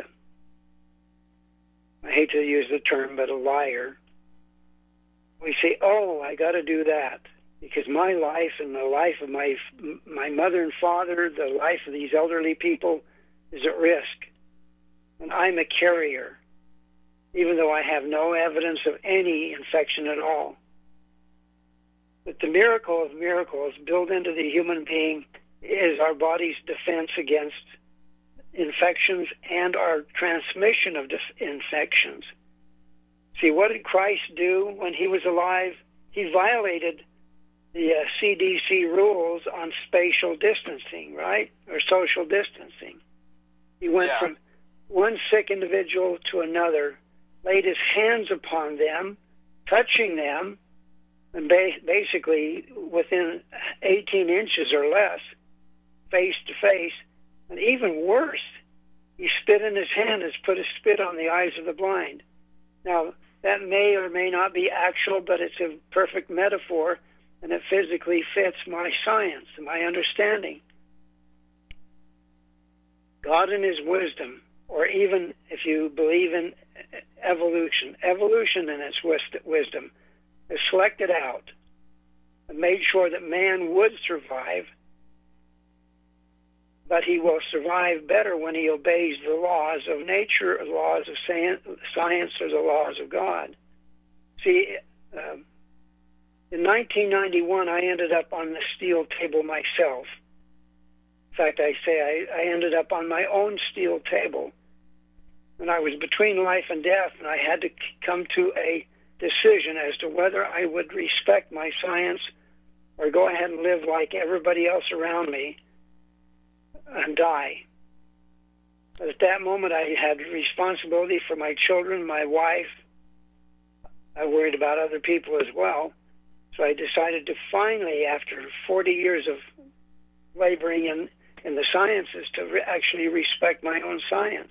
I hate to use the term, but a liar. We say, oh, I got to do that because my life and the life of my my mother and father, the life of these elderly people is at risk. And I'm a carrier, even though I have no evidence of any infection at all. But the miracle of miracles built into the human being is our body's defense against infections and our transmission of infections. See, what did Christ do when he was alive? He violated the uh, C D C rules on spatial distancing, right? Or social distancing. He went yeah. from one sick individual to another, laid his hands upon them, touching them, and ba- basically within eighteen inches or less, face to face. And even worse, he spit in his hand and put a spit on the eyes of the blind. Now, that may or may not be actual, but it's a perfect metaphor, and it physically fits my science and my understanding. God in his wisdom, or even if you believe in evolution, evolution in its wisdom, has selected out and made sure that man would survive, but he will survive better when he obeys the laws of nature, the laws of science, or the laws of God. See, uh, in nineteen ninety-one, I ended up on the steel table myself. In fact, I say I, I ended up on my own steel table. When I was between life and death, and I had to come to a decision as to whether I would respect my science or go ahead and live like everybody else around me and die. But at that moment, I had responsibility for my children, my wife. I worried about other people as well. So I decided to finally, after forty years of laboring in, in the sciences, to re- actually respect my own science.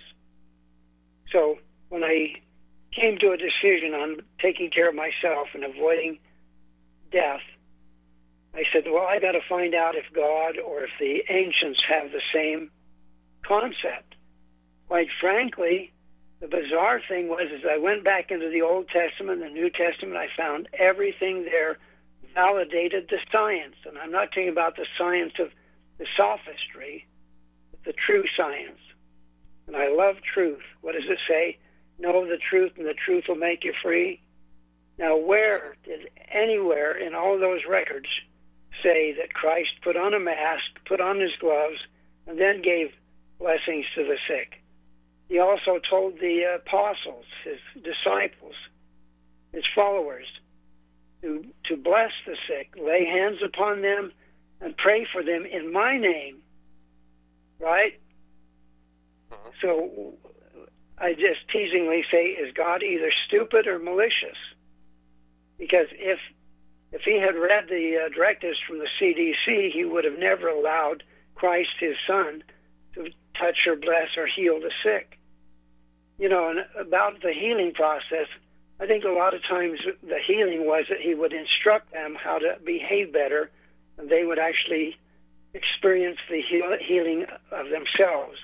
So when I came to a decision on taking care of myself and avoiding death, I said, well, I got to find out if God or if the ancients have the same concept. Quite frankly, the bizarre thing was, as I went back into the Old Testament and the New Testament, I found everything there validated the science. And I'm not talking about the science of the sophistry, but the true science. And I love truth. What does it say? Know the truth, and the truth will make you free. Now, where did anywhere in all those records say that Christ put on a mask, put on his gloves, and then gave blessings to the sick? He also told the apostles, his disciples, his followers, to, to bless the sick, lay hands upon them, and pray for them in my name. Right? Mm-hmm. So I just teasingly say, is God either stupid or malicious? Because if if he had read the uh, directives from the C D C, he would have never allowed Christ, his son, to touch or bless or heal the sick. You know, and about the healing process, I think a lot of times the healing was that he would instruct them how to behave better, and they would actually experience the heal- healing of themselves.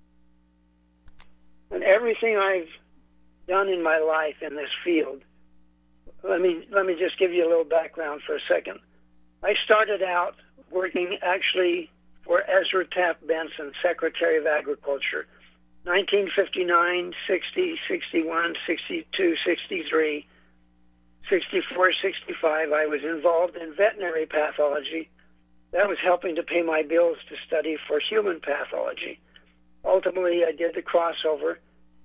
And everything I've done in my life in this field, let me let me just give you a little background for a second. I started out working actually for Ezra Taft Benson, Secretary of Agriculture, nineteen fifty-nine, sixty, sixty-one, sixty-two, sixty-three, sixty-four, sixty-five. I was involved in veterinary pathology. That was helping to pay my bills to study for human pathology. Ultimately, I did the crossover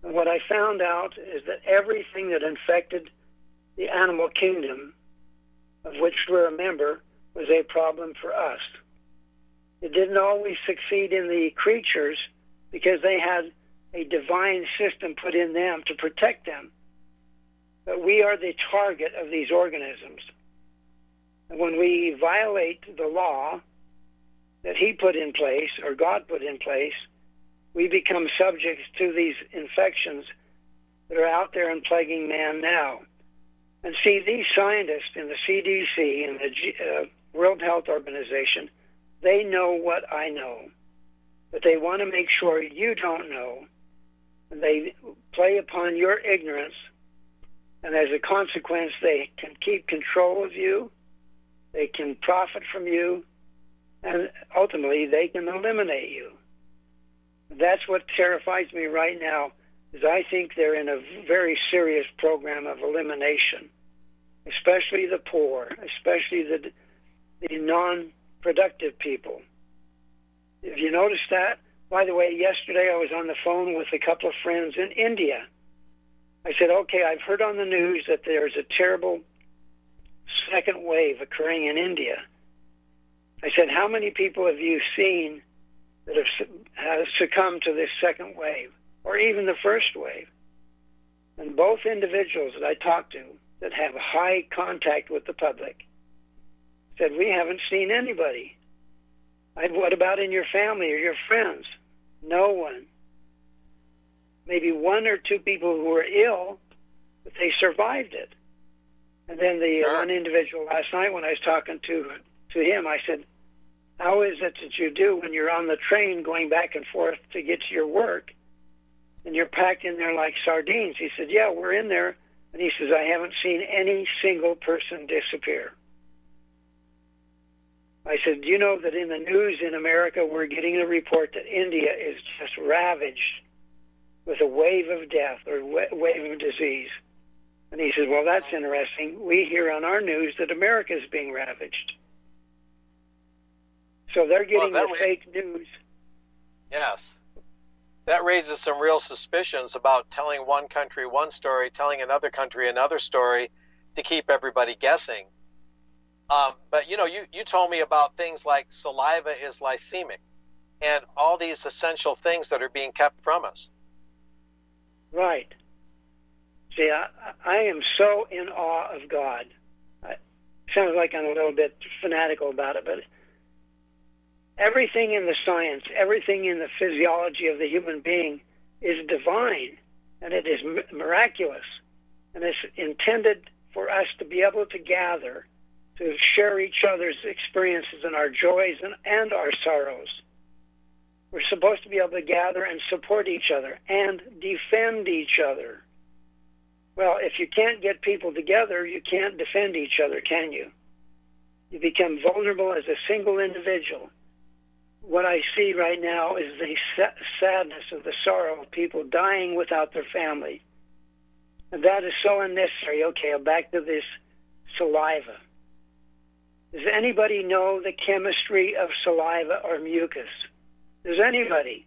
And what I found out is that everything that infected the animal kingdom, of which we're a member, was a problem for us. It didn't always succeed in the creatures because they had a divine system put in them to protect them. But we are the target of these organisms. And when we violate the law that he put in place, or God put in place, we become subjects to these infections that are out there and plaguing man now. And see, these scientists in the C D C and the G, uh, World Health Organization, they know what I know. But they want to make sure you don't know. And they play upon your ignorance. And as a consequence, they can keep control of you. They can profit from you. And ultimately, they can eliminate you. That's what terrifies me right now, is I think they're in a very serious program of elimination, especially the poor, especially the, the non-productive people. Have you noticed that? By the way, yesterday I was on the phone with a couple of friends in India. I said, okay, I've heard on the news that there's a terrible second wave occurring in India. I said, how many people have you seen that have, have succumbed to this second wave, or even the first wave? And both individuals that I talked to that have high contact with the public said, we haven't seen anybody. I, what about in your family or your friends? No one. Maybe one or two people who were ill, but they survived it. And then the sure. one individual last night when I was talking to to him, I said, how is it that you do when you're on the train going back and forth to get to your work and you're packed in there like sardines? He said, yeah, we're in there. And he says, I haven't seen any single person disappear. I said, do you know that in the news in America, we're getting a report that India is just ravaged with a wave of death or wave of disease? And he says, well, that's interesting. We hear on our news that America is being ravaged. So they're getting well, the ra- fake news. Yes. That raises some real suspicions about telling one country one story, telling another country another story to keep everybody guessing. Um, but, you know, you, you told me about things like saliva is lysemic and all these essential things that are being kept from us. Right. See, I, I am so in awe of God. It sounds like I'm a little bit fanatical about it, but everything in the science, everything in the physiology of the human being is divine, and it is miraculous, and it's intended for us to be able to gather, to share each other's experiences and our joys and, and our sorrows. We're supposed to be able to gather and support each other and defend each other. Well, if you can't get people together, you can't defend each other, can you? You become vulnerable as a single individual. What I see right now is the sadness of the sorrow of people dying without their family. And that is so unnecessary. Okay, back to this saliva. Does anybody know the chemistry of saliva or mucus? Does anybody?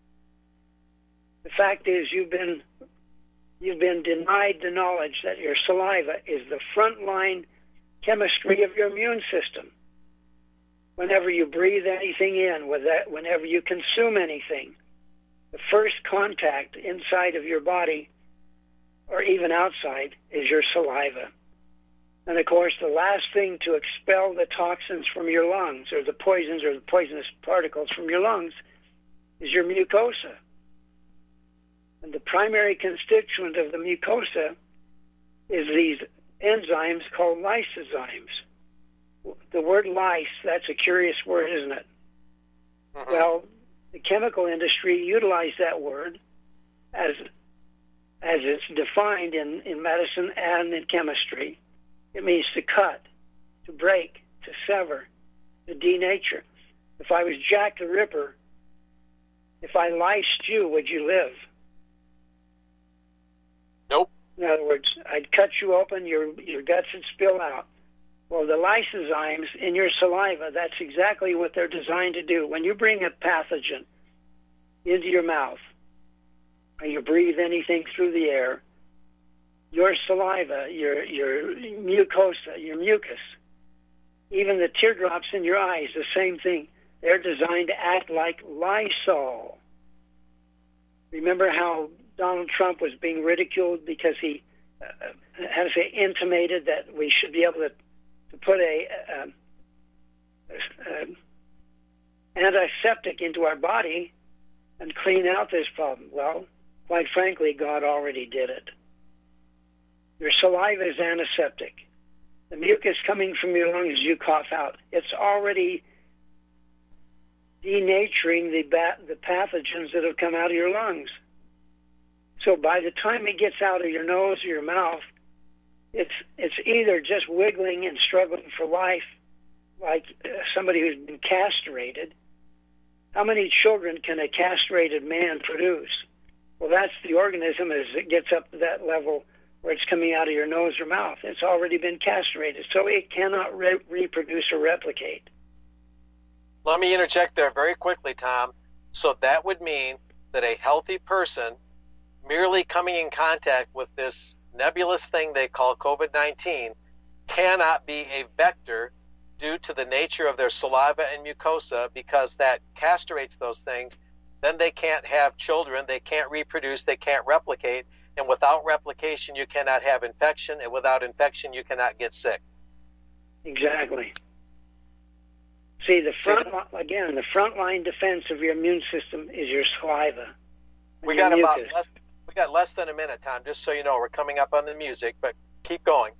The fact is you've been you've been denied the knowledge that your saliva is the frontline chemistry of your immune system. Whenever you breathe anything in, whenever you consume anything, the first contact inside of your body or even outside is your saliva. And of course, the last thing to expel the toxins from your lungs or the poisons or the poisonous particles from your lungs is your mucosa. And the primary constituent of the mucosa is these enzymes called lysozymes. The word lyse, that's a curious word, isn't it? Uh-huh. Well, the chemical industry utilized that word as as it's defined in, in medicine and in chemistry. It means to cut, to break, to sever, to denature. If I was Jack the Ripper, if I lysed you, would you live? Nope. In other words, I'd cut you open, your your guts would spill out. Well, the lysozymes in your saliva, that's exactly what they're designed to do. When you bring a pathogen into your mouth, or you breathe anything through the air, your saliva, your your mucosa, your mucus, even the teardrops in your eyes, the same thing. They're designed to act like Lysol. Remember how Donald Trump was being ridiculed because he, uh, how to say, intimated that we should be able to, to put a, a, a, a antiseptic into our body and clean out this problem. Well, quite frankly, God already did it. Your saliva is antiseptic. The mucus coming from your lungs you cough out, it's already denaturing the, bat, the pathogens that have come out of your lungs. So by the time it gets out of your nose or your mouth, it's it's either just wiggling and struggling for life, like uh, somebody who's been castrated. How many children can a castrated man produce? Well, that's the organism as it gets up to that level where it's coming out of your nose or mouth. It's already been castrated, so it cannot re- reproduce or replicate. Let me interject there very quickly, Tom. So that would mean that a healthy person merely coming in contact with this nebulous thing they call COVID nineteen cannot be a vector due to the nature of their saliva and mucosa, because that castrates those things. Then they can't have children, they can't reproduce, they can't replicate, and without replication you cannot have infection, and without infection you cannot get sick. Exactly. See, the front again, the front line defense of your immune system is your saliva. We got about less, we got less than a minute, Tom. Just so you know, we're coming up on the music, but keep going.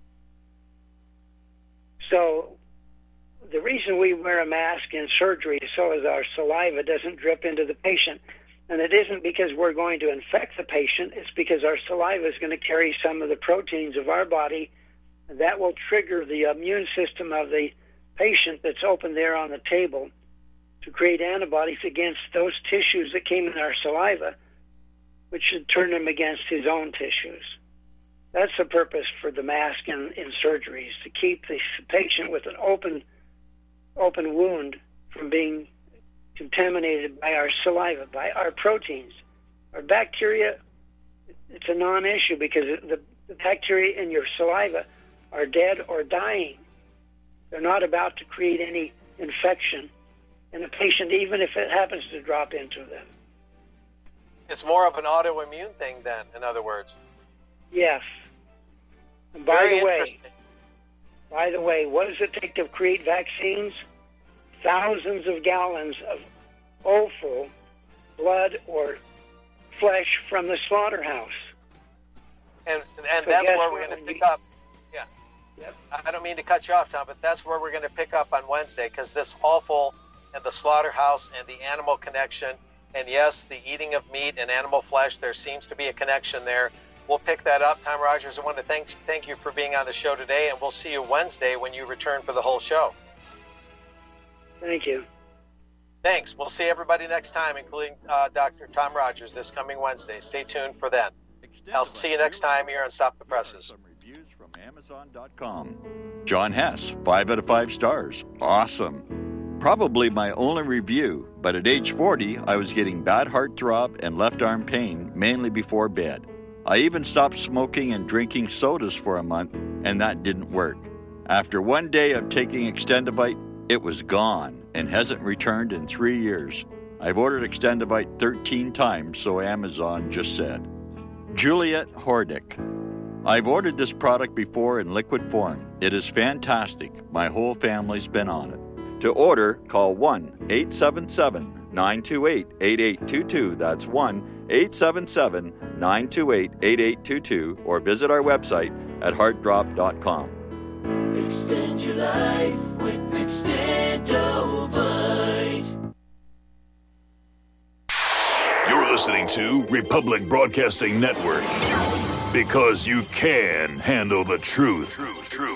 So, the reason we wear a mask in surgery is so as our saliva doesn't drip into the patient, and it isn't because we're going to infect the patient. It's because our saliva is going to carry some of the proteins of our body, and that will trigger the immune system of the patient that's open there on the table to create antibodies against those tissues that came in our saliva, which should turn them against his own tissues. That's the purpose for the mask in, in surgeries, to keep the patient with an open open wound from being contaminated by our saliva, by our proteins. Our bacteria, it's a non-issue because the, the bacteria in your saliva are dead or dying. They're not about to create any infection in a patient, even if it happens to drop into them. It's more of an autoimmune thing then, in other words. Yes. And by Very the way, interesting. by the way, what does it take to create vaccines? Thousands of gallons of offal, blood or flesh from the slaughterhouse. And and So that's guess where we're what? going to When pick you- up. Yeah. Yep. I don't mean to cut you off, Tom, but that's where we're going to pick up on Wednesday, because this offal and the slaughterhouse and the animal connection, and yes, the eating of meat and animal flesh, there seems to be a connection there. We'll pick that up. Tom Rogers, I want to thank thank you for being on the show today, and we'll see you Wednesday when you return for the whole show. Thank you. Thanks. We'll see everybody next time, including uh, Doctor Tom Rogers, this coming Wednesday. Stay tuned for then. I'll see you next time here on Stop the Presses. Amazon dot com. John Hess, five out of five stars. Awesome. Probably my only review, but at age forty, I was getting bad heart throb and left arm pain, mainly before bed. I even stopped smoking and drinking sodas for a month, and that didn't work. After one day of taking Extendivite, it was gone and hasn't returned in three years. I've ordered Extendivite thirteen times, so Amazon just said. Juliet Hordick. I've ordered this product before in liquid form. It is fantastic. My whole family's been on it. To order, call one eight seven seven, nine two eight, eight eight two two. That's one eight seven seven, nine two eight, eight eight two two, or visit our website at heart drop dot com. Extend your life with Extendovite. You're listening to Republic Broadcasting Network, because you can handle the truth. Truth, truth.